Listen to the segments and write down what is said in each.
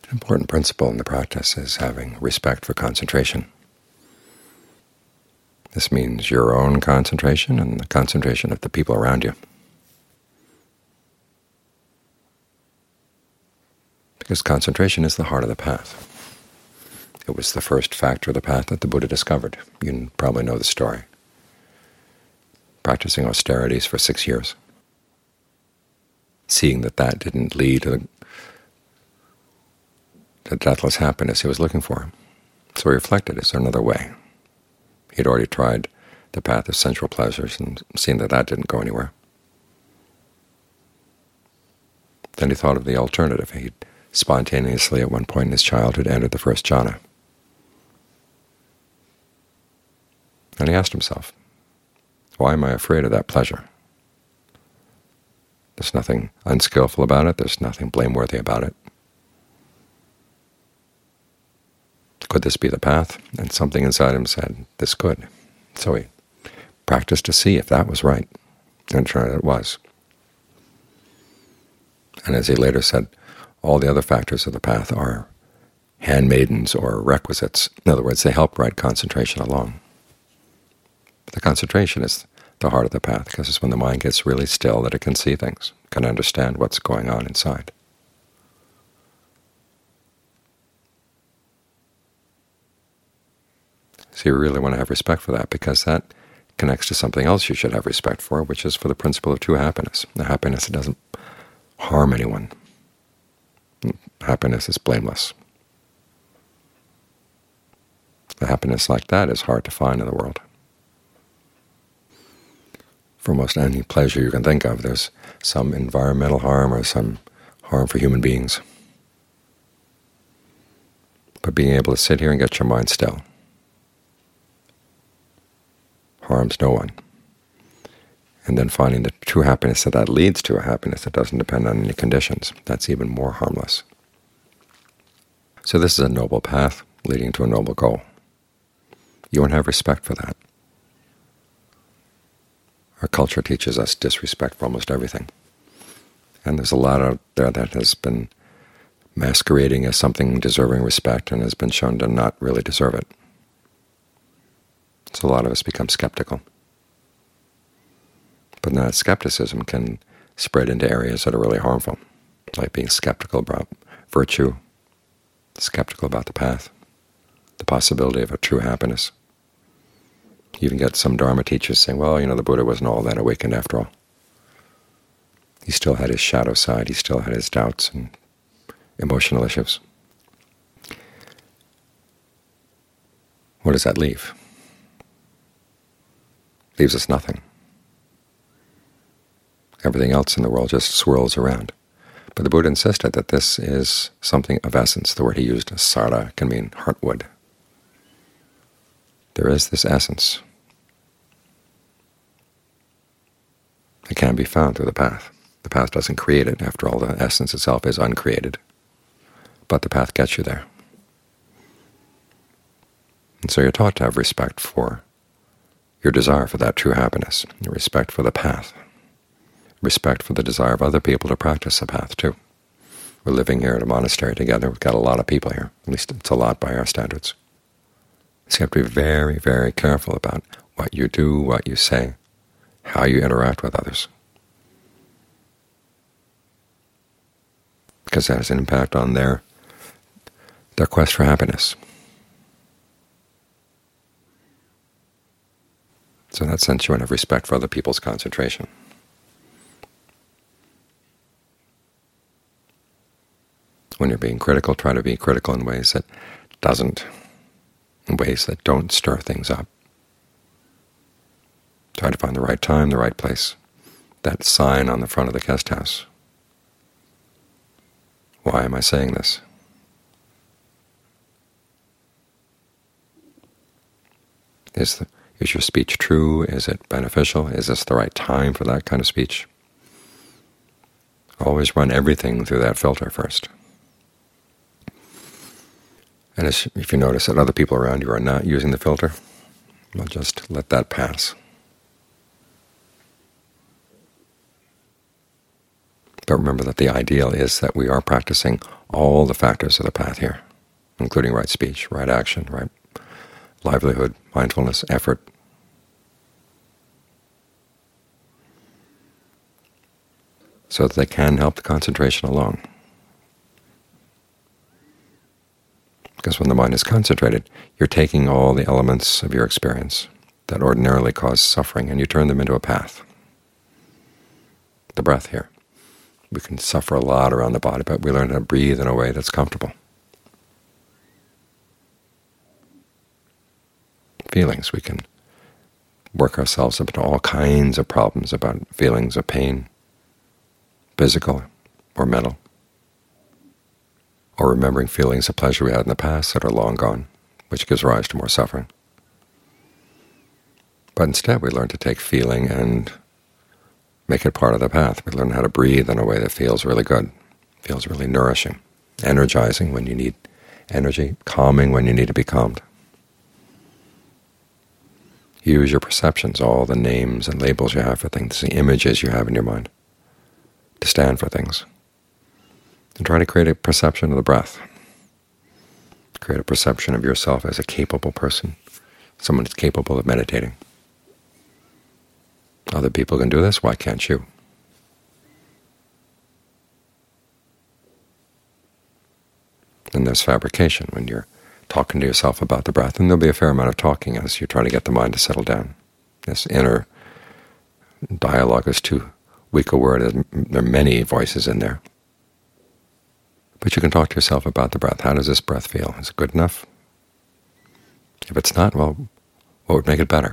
An important principle in the practice is having respect for concentration. This means your own concentration and the concentration of the people around you. Because concentration is the heart of the path. It was the first factor of the path that the Buddha discovered. You probably know the story. Practicing austerities for 6 years. Seeing that that didn't lead to the deathless happiness he was looking for. So he reflected, is there another way? He'd already tried the path of sensual pleasures and seen that that didn't go anywhere. Then he thought of the alternative. He'd spontaneously at one point in his childhood entered the first jhana. And he asked himself, why am I afraid of that pleasure? There's nothing unskillful about it. There's nothing blameworthy about it. Could this be the path? And something inside him said, this could. So he practiced to see if that was right, and it turned out it was. And as he later said, all the other factors of the path are handmaidens or requisites. In other words, they help right concentration along. But the concentration is the heart of the path, because it's when the mind gets really still that it can see things, can understand what's going on inside. So you really want to have respect for that, because that connects to something else you should have respect for, which is for the principle of true happiness, the happiness that doesn't harm anyone. Happiness is blameless. A happiness like that is hard to find in the world. For almost any pleasure you can think of, there's some environmental harm or some harm for human beings. But being able to sit here and get your mind still harms no one. And then finding the true happiness that leads to a happiness that doesn't depend on any conditions, that's even more harmless. So this is a noble path leading to a noble goal. You want to have respect for that. Our culture teaches us disrespect for almost everything. And there's a lot out there that has been masquerading as something deserving respect and has been shown to not really deserve it. So a lot of us become skeptical. But that skepticism can spread into areas that are really harmful, like being skeptical about virtue, skeptical about the path, the possibility of a true happiness. You even get some Dharma teachers saying, well, the Buddha wasn't all that awakened after all. He still had his shadow side. He still had his doubts and emotional issues. What does that leave? Leaves us nothing. Everything else in the world just swirls around. But the Buddha insisted that this is something of essence. The word he used, sara, can mean heartwood. There is this essence. It can be found through the path. The path doesn't create it. After all, the essence itself is uncreated. But the path gets you there. And so you're taught to have respect for your desire for that true happiness, your respect for the path, respect for the desire of other people to practice the path too. We're living here at a monastery together. We've got a lot of people here. At least it's a lot by our standards. So you have to be very, very careful about what you do, what you say, how you interact with others, because that has an impact on their quest for happiness. So in that sense, you want to have respect for other people's concentration. When you're being critical, try to be critical in ways that don't stir things up. Try to find the right time, the right place. That sign on the front of the guest house. Why am I saying this? Is your speech true? Is it beneficial? Is this the right time for that kind of speech? Always run everything through that filter first. And if you notice that other people around you are not using the filter, well, just let that pass. But remember that the ideal is that we are practicing all the factors of the path here, including right speech, right action, right livelihood, mindfulness, effort. So that they can help the concentration along. Because when the mind is concentrated, you're taking all the elements of your experience that ordinarily cause suffering, and you turn them into a path. The breath here. We can suffer a lot around the body, but we learn how to breathe in a way that's comfortable. Feelings. We can work ourselves up into all kinds of problems about feelings of pain, physical or mental, or remembering feelings of pleasure we had in the past that are long gone, which gives rise to more suffering. But instead we learn to take feeling and make it part of the path. We learn how to breathe in a way that feels really good, feels really nourishing, energizing when you need energy, calming when you need to be calmed. Use your perceptions, all the names and labels you have for things, the images you have in your mind, to stand for things. And try to create a perception of the breath. Create a perception of yourself as a capable person, someone who's capable of meditating. Other people can do this, why can't you? Then there's fabrication, when you're talking to yourself about the breath, and there'll be a fair amount of talking as you try to get the mind to settle down. This inner dialogue is too weak a word. There are many voices in there. But you can talk to yourself about the breath. How does this breath feel? Is it good enough? If it's not, well, what would make it better?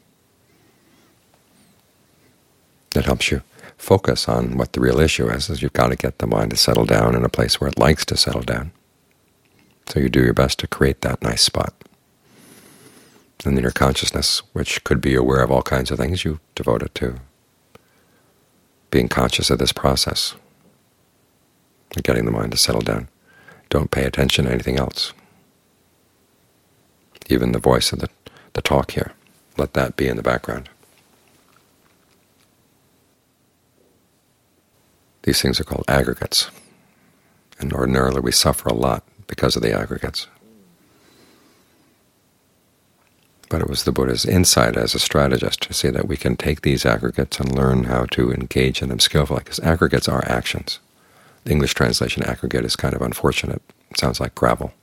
That helps you focus on what the real issue is you've got to get the mind to settle down in a place where it likes to settle down. So you do your best to create that nice spot. And then your consciousness, which could be aware of all kinds of things, you devote it to being conscious of this process, of getting the mind to settle down. Don't pay attention to anything else. Even the voice of the talk here, let that be in the background. These things are called aggregates, and ordinarily we suffer a lot because of the aggregates. But it was the Buddha's insight as a strategist to see that we can take these aggregates and learn how to engage in them skillfully, because aggregates are actions. The English translation aggregate is kind of unfortunate. It sounds like gravel.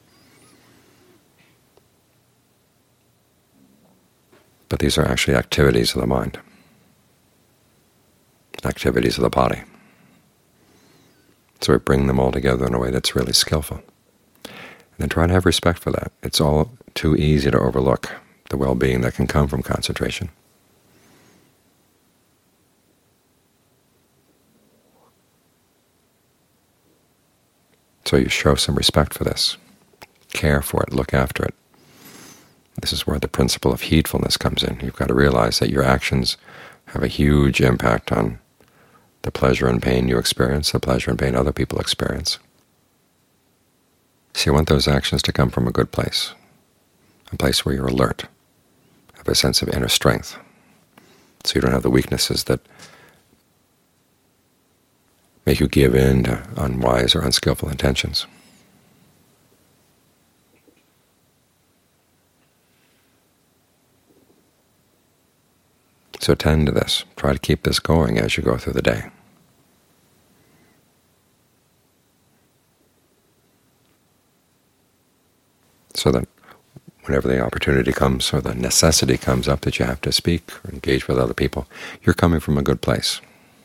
But these are actually activities of the mind, activities of the body. So we bring them all together in a way that's really skillful. And then try to have respect for that. It's all too easy to overlook the well-being that can come from concentration. So you show some respect for this, care for it, look after it. This is where the principle of heedfulness comes in. You've got to realize that your actions have a huge impact on the pleasure and pain you experience, the pleasure and pain other people experience. So you want those actions to come from a good place, a place where you're alert, have a sense of inner strength, so you don't have the weaknesses that make you give in to unwise or unskillful intentions. So tend to this. Try to keep this going as you go through the day. So that whenever the opportunity comes or the necessity comes up that you have to speak or engage with other people, you're coming from a good place.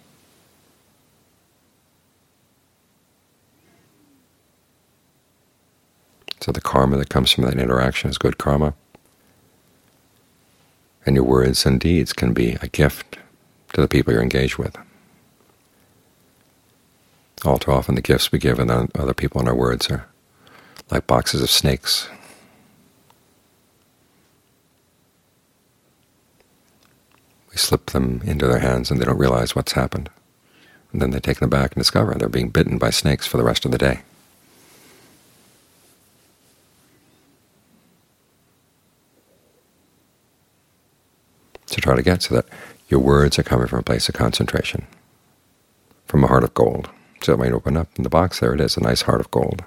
So the karma that comes from that interaction is good karma. And your words and deeds can be a gift to the people you're engaged with. All too often the gifts we give other people in our words are like boxes of snakes. We slip them into their hands and they don't realize what's happened. And then they take them back and discover they're being bitten by snakes for the rest of the day. So try to get so that your words are coming from a place of concentration, from a heart of gold, So when you open up in the box, there it is, a nice heart of gold.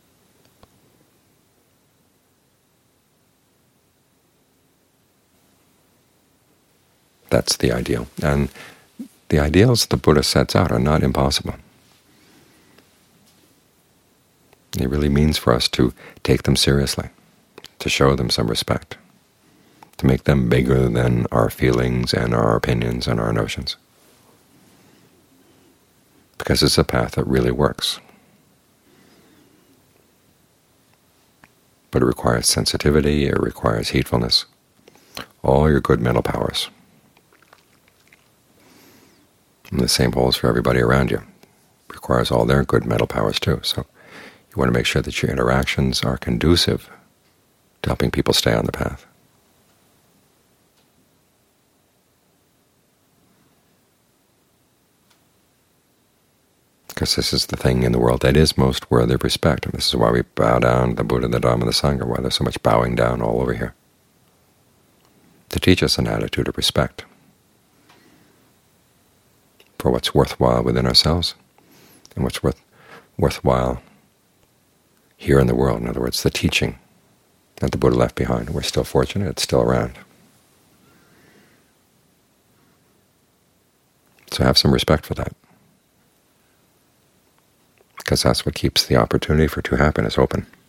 That's the ideal. And the ideals the Buddha sets out are not impossible. It really means for us to take them seriously, to show them some respect, to make them bigger than our feelings and our opinions and our notions, because it's a path that really works. But it requires sensitivity, it requires heedfulness, all your good mental powers. And the same holds for everybody around you. It requires all their good mental powers too. So you want to make sure that your interactions are conducive to helping people stay on the path. Because this is the thing in the world that is most worthy of respect. And this is why we bow down to the Buddha, the Dhamma, and the Sangha, why there's so much bowing down all over here, to teach us an attitude of respect for what's worthwhile within ourselves and what's worthwhile here in the world. In other words, the teaching that the Buddha left behind. We're still fortunate it's still around. So have some respect for that, because that's what keeps the opportunity for true happiness open.